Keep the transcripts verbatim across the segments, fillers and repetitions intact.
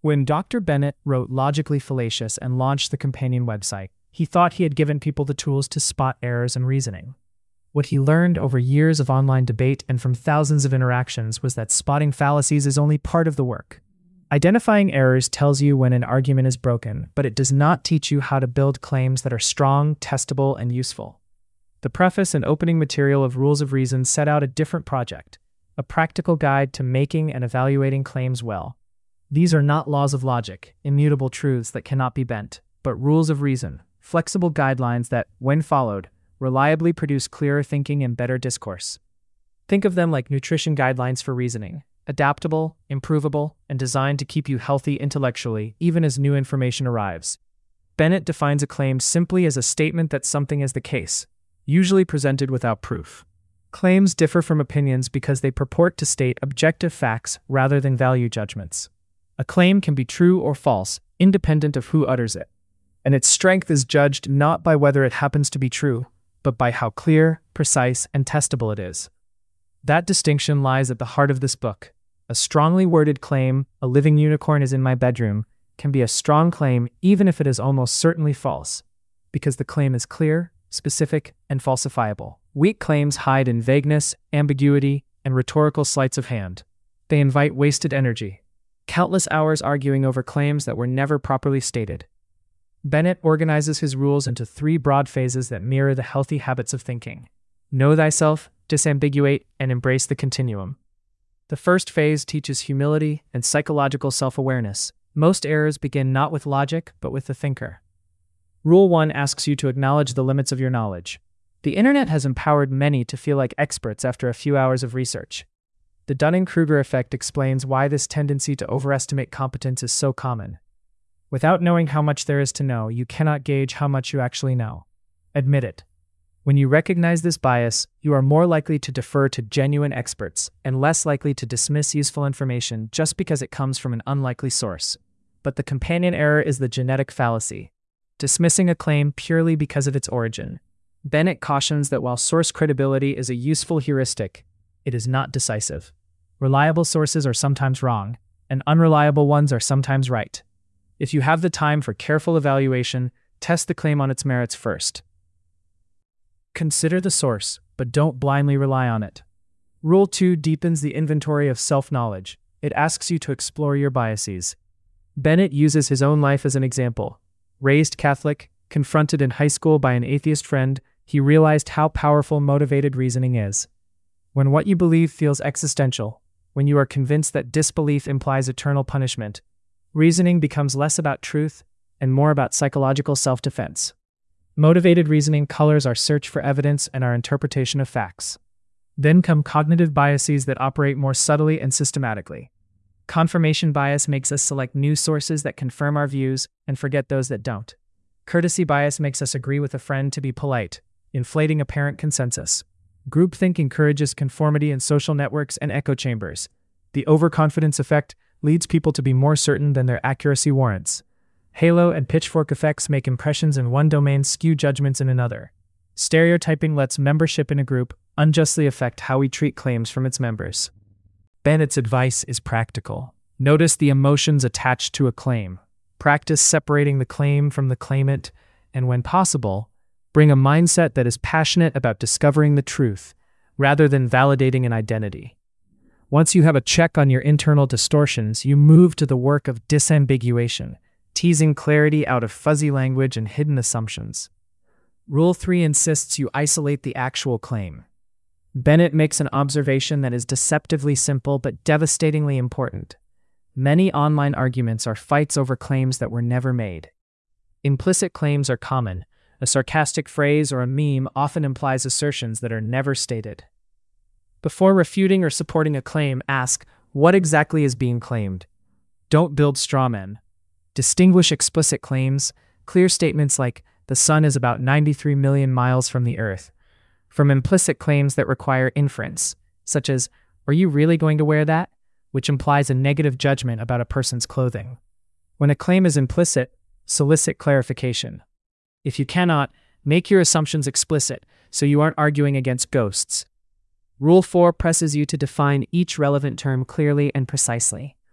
When Doctor Bennett wrote Logically Fallacious and launched the companion website, he thought he had given people the tools to spot errors in reasoning. What he learned over years of online debate and from thousands of interactions was that spotting fallacies is only part of the work. Identifying errors tells you when an argument is broken, but it does not teach you how to build claims that are strong, testable, and useful. The preface and opening material of Rules of Reason set out a different project, a practical guide to making and evaluating claims well. These are not laws of logic, immutable truths that cannot be bent, but rules of reason, flexible guidelines that, when followed, reliably produce clearer thinking and better discourse. Think of them like nutrition guidelines for reasoning, adaptable, improvable, and designed to keep you healthy intellectually even as new information arrives. Bennett defines a claim simply as a statement that something is the case, usually presented without proof. Claims differ from opinions because they purport to state objective facts rather than value judgments. A claim can be true or false, independent of who utters it, and its strength is judged not by whether it happens to be true, but by how clear, precise, and testable it is. That distinction lies at the heart of this book. A strongly worded claim, "A living unicorn is in my bedroom," can be a strong claim even if it is almost certainly false, because the claim is clear, specific, and falsifiable. Weak claims hide in vagueness, ambiguity, and rhetorical sleights of hand. They invite wasted energy, countless hours arguing over claims that were never properly stated. Bennett organizes his rules into three broad phases that mirror the healthy habits of thinking: know thyself, disambiguate, and embrace the continuum. The first phase teaches humility and psychological self-awareness. Most errors begin not with logic, but with the thinker. Rule one asks you to acknowledge the limits of your knowledge. The internet has empowered many to feel like experts after a few hours of research. The Dunning-Kruger effect explains why this tendency to overestimate competence is so common. Without knowing how much there is to know, you cannot gauge how much you actually know. Admit it. When you recognize this bias, you are more likely to defer to genuine experts and less likely to dismiss useful information just because it comes from an unlikely source. But the companion error is the genetic fallacy, dismissing a claim purely because of its origin. Bennett cautions that while source credibility is a useful heuristic, it is not decisive. Reliable sources are sometimes wrong, and unreliable ones are sometimes right. If you have the time for careful evaluation, test the claim on its merits first. Consider the source, but don't blindly rely on it. Rule two deepens the inventory of self-knowledge. It asks you to explore your biases. Bennett uses his own life as an example. Raised Catholic, confronted in high school by an atheist friend, he realized how powerful motivated reasoning is. When what you believe feels existential, when you are convinced that disbelief implies eternal punishment, reasoning becomes less about truth and more about psychological self-defense. Motivated reasoning colors our search for evidence and our interpretation of facts. Then come cognitive biases that operate more subtly and systematically. Confirmation bias makes us select news sources that confirm our views and forget those that don't. Courtesy bias makes us agree with a friend to be polite, inflating apparent consensus. Groupthink encourages conformity in social networks and echo chambers. The overconfidence effect leads people to be more certain than their accuracy warrants. Halo and pitchfork effects make impressions in one domain skew judgments in another. Stereotyping lets membership in a group unjustly affect how we treat claims from its members. Bennett's advice is practical. Notice the emotions attached to a claim. Practice separating the claim from the claimant, and when possible, bring a mindset that is passionate about discovering the truth, rather than validating an identity. Once you have a check on your internal distortions, you move to the work of disambiguation, teasing clarity out of fuzzy language and hidden assumptions. Rule three insists you isolate the actual claim. Bennett makes an observation that is deceptively simple but devastatingly important. Many online arguments are fights over claims that were never made. Implicit claims are common. A sarcastic phrase or a meme often implies assertions that are never stated. Before refuting or supporting a claim, ask, what exactly is being claimed? Don't build straw men. Distinguish explicit claims, clear statements like, the sun is about ninety-three million miles from the Earth, from implicit claims that require inference, such as, are you really going to wear that? Which implies a negative judgment about a person's clothing. When a claim is implicit, solicit clarification. If you cannot, make your assumptions explicit so you aren't arguing against ghosts. Rule four presses you to define each relevant term clearly and precisely.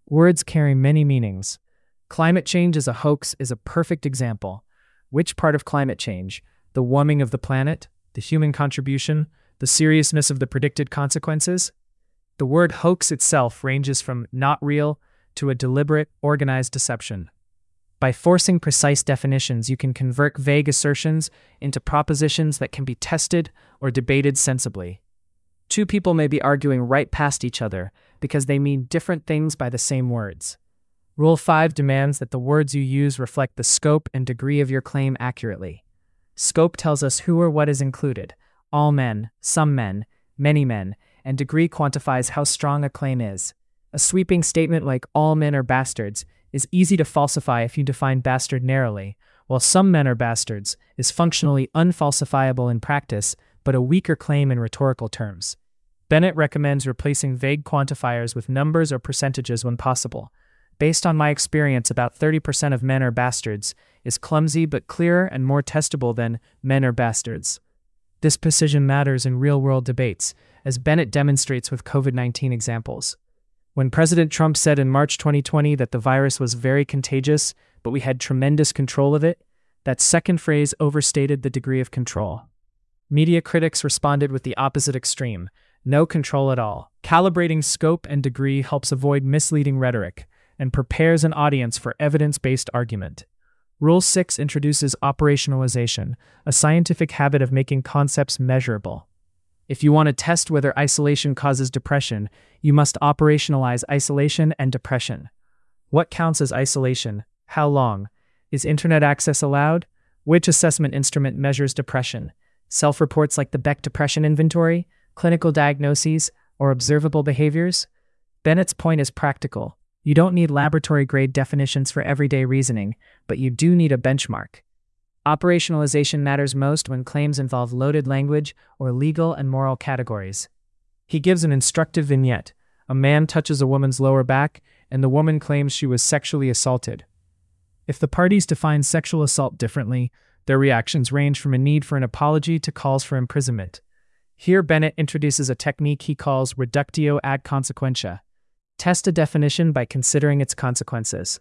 Words carry many meanings. Climate change is a hoax is a perfect example. Which part of climate change? The warming of the planet? The human contribution? The seriousness of the predicted consequences? The word hoax itself ranges from not real to a deliberate, organized deception. By forcing precise definitions, you can convert vague assertions into propositions that can be tested or debated sensibly. Two people may be arguing right past each other because they mean different things by the same words. Rule five demands that the words you use reflect the scope and degree of your claim accurately. Scope tells us who or what is included: all men, some men, many men, and degree quantifies how strong a claim is. A sweeping statement like all men are bastards is easy to falsify if you define bastard narrowly, while some men are bastards is functionally unfalsifiable in practice, but a weaker claim in rhetorical terms. Bennett recommends replacing vague quantifiers with numbers or percentages when possible. Based on my experience, about thirty percent of men are bastards is clumsy but clearer and more testable than men are bastards. This precision matters in real-world debates, as Bennett demonstrates with COVID nineteen examples. When President Trump said in March twenty twenty that the virus was very contagious, but we had tremendous control of it, that second phrase overstated the degree of control. Media critics responded with the opposite extreme: no control at all. Calibrating scope and degree helps avoid misleading rhetoric and prepares an audience for evidence-based argument. Rule six introduces operationalization, a scientific habit of making concepts measurable. If you want to test whether isolation causes depression, you must operationalize isolation and depression. What counts as isolation? How long? Is internet access allowed? Which assessment instrument measures depression? Self-reports like the Beck Depression Inventory, clinical diagnoses, or observable behaviors? Bennett's point is practical. You don't need laboratory-grade definitions for everyday reasoning, but you do need a benchmark. Operationalization matters most when claims involve loaded language or legal and moral categories. He gives an instructive vignette. A man touches a woman's lower back, and the woman claims she was sexually assaulted. If the parties define sexual assault differently, their reactions range from a need for an apology to calls for imprisonment. Here, Bennett introduces a technique he calls reductio ad consequentia. Test a definition by considering its consequences.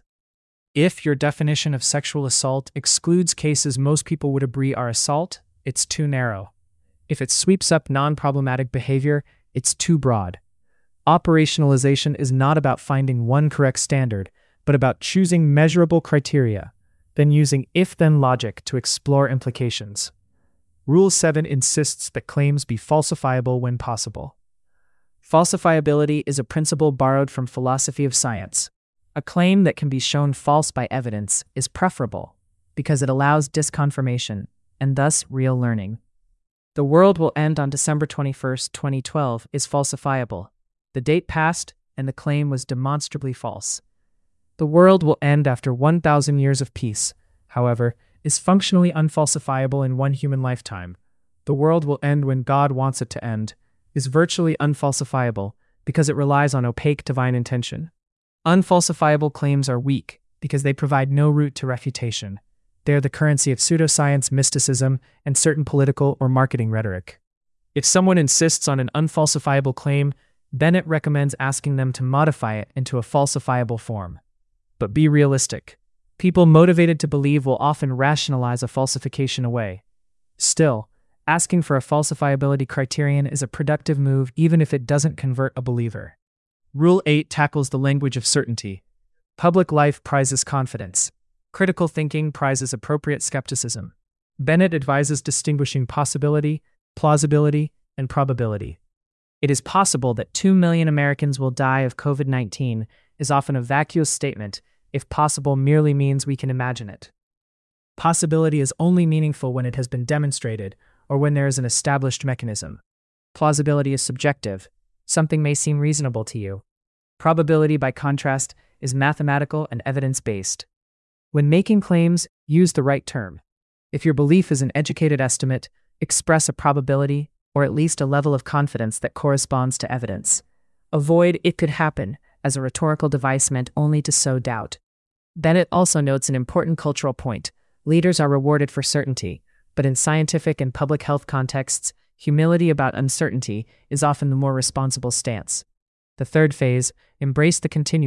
If your definition of sexual assault excludes cases most people would agree are assault, it's too narrow. If it sweeps up non-problematic behavior, it's too broad. Operationalization is not about finding one correct standard, but about choosing measurable criteria, then using if-then logic to explore implications. Rule seven insists that claims be falsifiable when possible. Falsifiability is a principle borrowed from philosophy of science. A claim that can be shown false by evidence is preferable because it allows disconfirmation and thus real learning. The world will end on December twenty-first, twenty twelve is falsifiable. The date passed and the claim was demonstrably false. The world will end after one thousand years of peace, however, is functionally unfalsifiable in one human lifetime. The world will end when God wants it to end, is virtually unfalsifiable because it relies on opaque divine intention. Unfalsifiable claims are weak because they provide no route to refutation. They are the currency of pseudoscience, mysticism, and certain political or marketing rhetoric. If someone insists on an unfalsifiable claim, Bennett recommends asking them to modify it into a falsifiable form. But be realistic. People motivated to believe will often rationalize a falsification away. Still, asking for a falsifiability criterion is a productive move even if it doesn't convert a believer. Rule eight tackles the language of certainty. Public life prizes confidence. Critical thinking prizes appropriate skepticism. Bennett advises distinguishing possibility, plausibility, and probability. It is possible that two million Americans will die of COVID nineteen is often a vacuous statement if possible merely means we can imagine it. Possibility is only meaningful when it has been demonstrated or when there is an established mechanism. Plausibility is subjective. Something may seem reasonable to you. Probability, by contrast, is mathematical and evidence-based. When making claims, use the right term. If your belief is an educated estimate, express a probability or at least a level of confidence that corresponds to evidence. Avoid "it could happen" as a rhetorical device meant only to sow doubt. Bennett also notes an important cultural point. Leaders are rewarded for certainty, but in scientific and public health contexts, humility about uncertainty is often the more responsible stance. The third phase, embrace the continuum,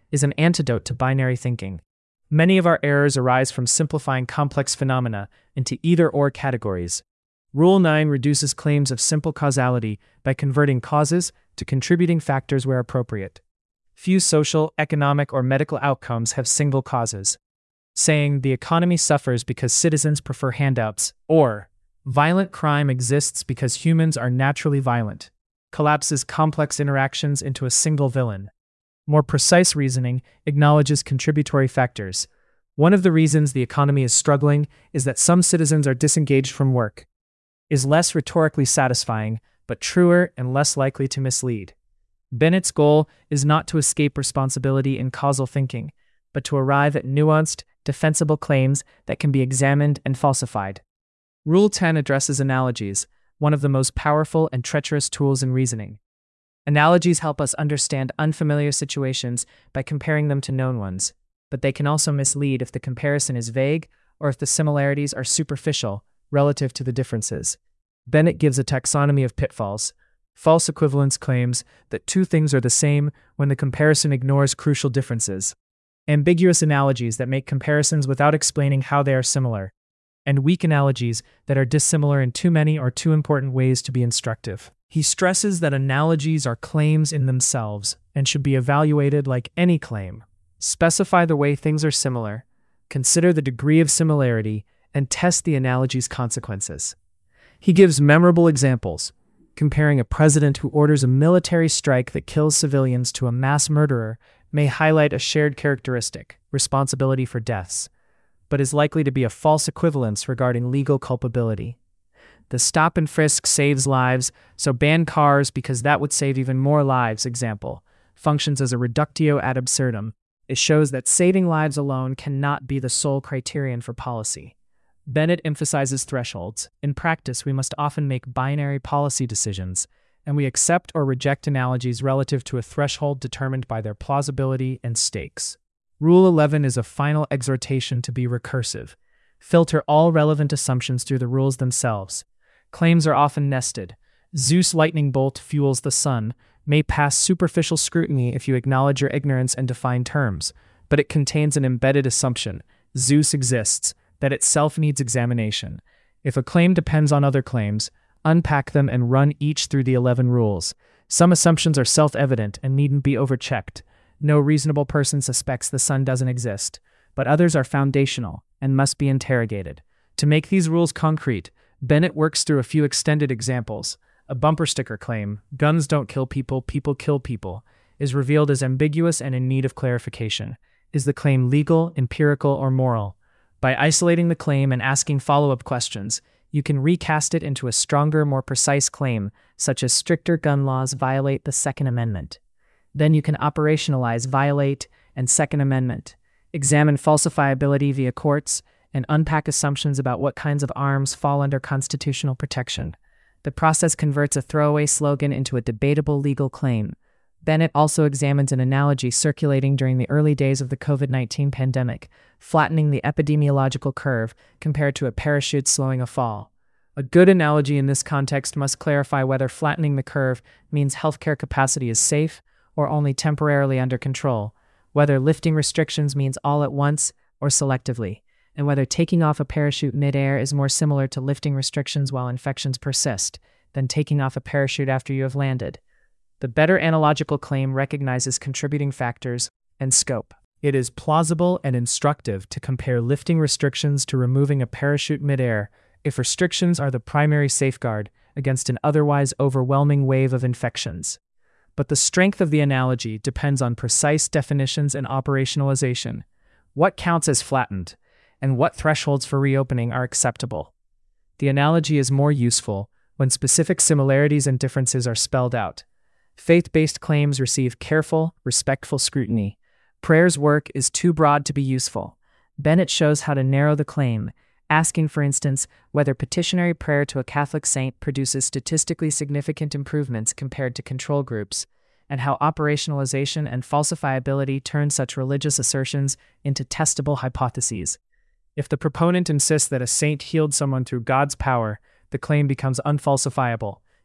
is an antidote to binary thinking. Many of our errors arise from simplifying complex phenomena into either-or categories. Rule nine reduces claims of simple causality by converting causes to contributing factors where appropriate. Few social, economic, or medical outcomes have single causes. Saying the economy suffers because citizens prefer handouts, or violent crime exists because humans are naturally violent, collapses complex interactions into a single villain. More precise reasoning acknowledges contributory factors. One of the reasons the economy is struggling is that some citizens are disengaged from work. Is less rhetorically satisfying, but truer and less likely to mislead. Bennett's goal is not to escape responsibility in causal thinking, but to arrive at nuanced, defensible claims that can be examined and falsified. Rule ten addresses analogies, one of the most powerful and treacherous tools in reasoning. Analogies help us understand unfamiliar situations by comparing them to known ones, but they can also mislead if the comparison is vague or if the similarities are superficial relative to the differences. Bennett gives a taxonomy of pitfalls. False equivalence claims that two things are the same when the comparison ignores crucial differences. Ambiguous analogies that make comparisons without explaining how they are similar. And weak analogies that are dissimilar in too many or too important ways to be instructive. He stresses that analogies are claims in themselves and should be evaluated like any claim. Specify the way things are similar, consider the degree of similarity, and test the analogy's consequences. He gives memorable examples, comparing a president who orders a military strike that kills civilians to a mass murderer may highlight a shared characteristic, responsibility for deaths, but is likely to be a false equivalence regarding legal culpability. The stop and frisk saves lives, so ban cars because that would save even more lives example functions as a reductio ad absurdum. It shows that saving lives alone cannot be the sole criterion for policy. Bennett emphasizes thresholds. In practice, we must often make binary policy decisions, and we accept or reject analogies relative to a threshold determined by their plausibility and stakes. Rule eleven is a final exhortation to be recursive. Filter all relevant assumptions through the rules themselves. Claims are often nested. Zeus lightning bolt fuels the sun may pass superficial scrutiny if you acknowledge your ignorance and define terms, but it contains an embedded assumption. Zeus exists, that itself needs examination. If a claim depends on other claims, unpack them and run each through the eleven rules. Some assumptions are self-evident and needn't be overchecked. No reasonable person suspects the sun doesn't exist, but others are foundational and must be interrogated. To make these rules concrete, Bennett works through a few extended examples. A bumper sticker claim, guns don't kill people, people kill people, is revealed as ambiguous and in need of clarification. Is the claim legal, empirical, or moral? By isolating the claim and asking follow-up questions, you can recast it into a stronger, more precise claim, such as stricter gun laws violate the Second Amendment. Then you can operationalize violate and Second Amendment, examine falsifiability via courts, and unpack assumptions about what kinds of arms fall under constitutional protection. The process converts a throwaway slogan into a debatable legal claim. Bennett also examines an analogy circulating during the early days of the COVID nineteen pandemic, flattening the epidemiological curve compared to a parachute slowing a fall. A good analogy in this context must clarify whether flattening the curve means healthcare capacity is safe or only temporarily under control, whether lifting restrictions means all at once or selectively, and whether taking off a parachute midair is more similar to lifting restrictions while infections persist than taking off a parachute after you have landed. The better analogical claim recognizes contributing factors and scope. It is plausible and instructive to compare lifting restrictions to removing a parachute midair if restrictions are the primary safeguard against an otherwise overwhelming wave of infections. But the strength of the analogy depends on precise definitions and operationalization. What counts as flattened, and what thresholds for reopening are acceptable? The analogy is more useful when specific similarities and differences are spelled out. Faith-based claims receive careful, respectful scrutiny. Prayer's work is too broad to be useful. Bennett shows how to narrow the claim, asking, for instance, whether petitionary prayer to a Catholic saint produces statistically significant improvements compared to control groups, and how operationalization and falsifiability turn such religious assertions into testable hypotheses. If the proponent insists that a saint healed someone through God's power, the claim becomes unfalsifiable.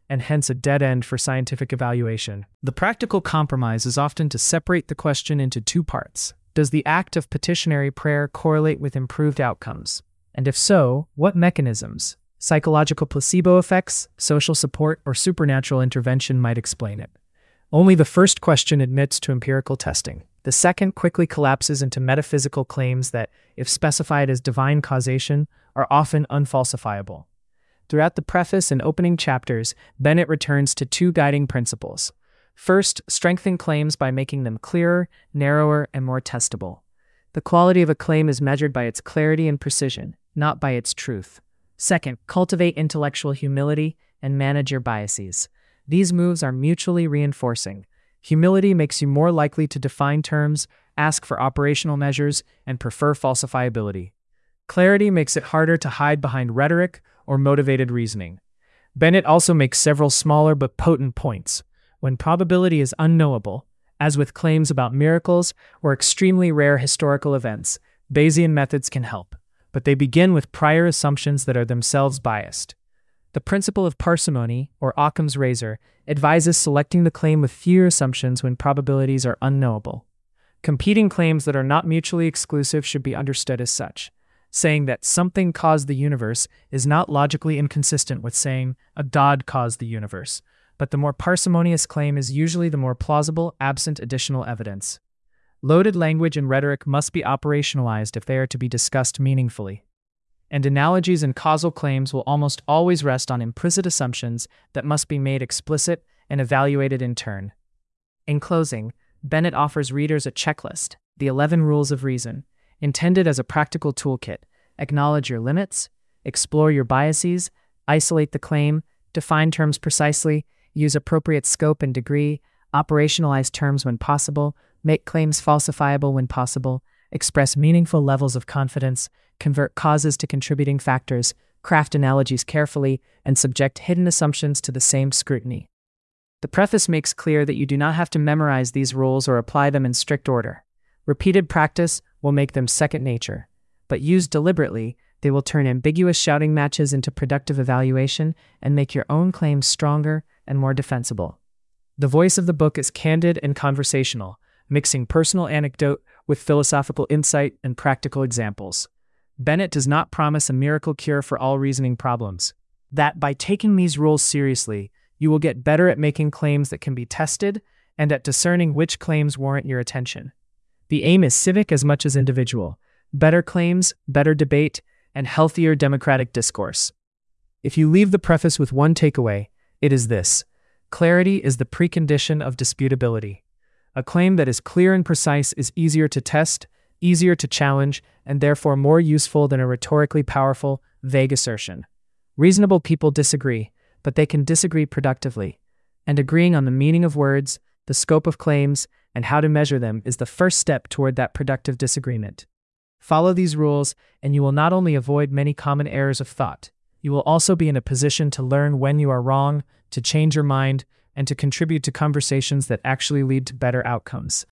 and hence a dead end for scientific evaluation. The practical compromise is often to separate the question into two parts. Does the act of petitionary prayer correlate with improved outcomes? And if so, what mechanisms, psychological placebo effects, social support, or supernatural intervention might explain it? Only the first question admits to empirical testing. The second quickly collapses into metaphysical claims that, if specified as divine causation, are often unfalsifiable. Throughout the preface and opening chapters, Bennett returns to two guiding principles. First, strengthen claims by making them clearer, narrower, and more testable. The quality of a claim is measured by its clarity and precision, not by its truth. Second, cultivate intellectual humility and manage your biases. These moves are mutually reinforcing. Humility makes you more likely to define terms, ask for operational measures, and prefer falsifiability. Clarity makes it harder to hide behind rhetoric or motivated reasoning. Bennett also makes several smaller but potent points. When probability is unknowable, as with claims about miracles or extremely rare historical events, Bayesian methods can help, but they begin with prior assumptions that are themselves biased. The principle of parsimony, or Occam's razor, advises selecting the claim with fewer assumptions when probabilities are unknowable. Competing claims that are not mutually exclusive should be understood as such. Saying that something caused the universe is not logically inconsistent with saying a god caused the universe, but the more parsimonious claim is usually the more plausible, absent additional evidence. Loaded language and rhetoric must be operationalized if they are to be discussed meaningfully. And analogies and causal claims will almost always rest on implicit assumptions that must be made explicit and evaluated in turn. In closing, Bennett offers readers a checklist, the eleven Rules of Reason, intended as a practical toolkit. Acknowledge your limits, explore your biases, isolate the claim, define terms precisely, use appropriate scope and degree, operationalize terms when possible, make claims falsifiable when possible, express meaningful levels of confidence, convert causes to contributing factors, craft analogies carefully, and subject hidden assumptions to the same scrutiny. The preface makes clear that you do not have to memorize these rules or apply them in strict order. Repeated practice will make them second nature, but used deliberately, they will turn ambiguous shouting matches into productive evaluation and make your own claims stronger and more defensible. The voice of the book is candid and conversational, mixing personal anecdote with philosophical insight and practical examples. Bennett does not promise a miracle cure for all reasoning problems. That by taking these rules seriously, you will get better at making claims that can be tested and at discerning which claims warrant your attention. The aim is civic as much as individual. Better claims, better debate, and healthier democratic discourse. If you leave the preface with one takeaway, it is this: clarity is the precondition of disputability. A claim that is clear and precise is easier to test, easier to challenge, and therefore more useful than a rhetorically powerful, vague assertion. Reasonable people disagree, but they can disagree productively, and agreeing on the meaning of words, the scope of claims, and how to measure them is the first step toward that productive disagreement. Follow these rules, and you will not only avoid many common errors of thought, you will also be in a position to learn when you are wrong, to change your mind, and to contribute to conversations that actually lead to better outcomes.